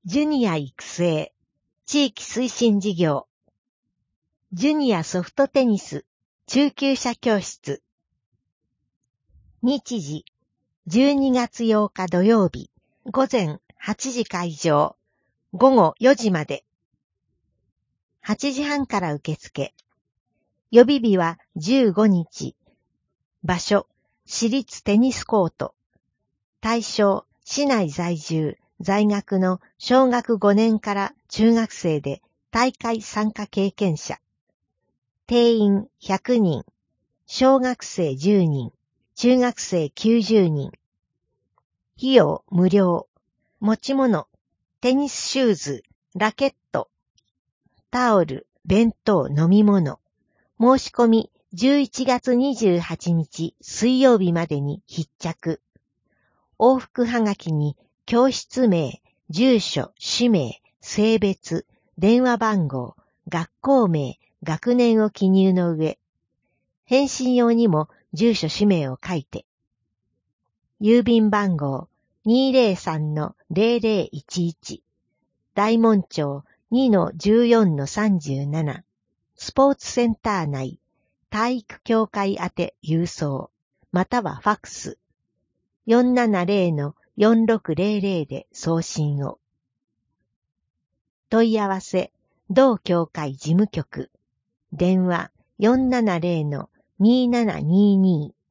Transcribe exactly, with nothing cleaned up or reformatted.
ジュニア育成、地域推進事業、ジュニアソフトテニス、中級者教室。日時、じゅうにがつようか土曜日、午前はちじ開場、午後よじまで。はちじはんから受付。予備日はじゅうごにち。場所、市立テニスコート。対象、市内在住、在学の小学ごねんから中学生で大会参加経験者。定員ひゃくにん、小学生じゅうにん、中学生きゅうじゅうにん。費用無料。持ち物、テニスシューズ、ラケット、タオル、弁当、飲み物。申し込みじゅういちがつにじゅうはちにち水曜日までに必着。往復はがきに教室名、住所、氏名、性別、電話番号、学校名、学年を記入の上、返信用にも住所氏名を書いて。郵便番号 にーぜろさんのぜろぜろいちいち、大門町 にのじゅうよんのさんじゅうなな、スポーツセンター内、体育協会宛て郵送、またはファックス、よんななぜろのよんろくぜろぜろで送信を。問い合わせ、同協会事務局、電話 よんななぜろのにーななにーにー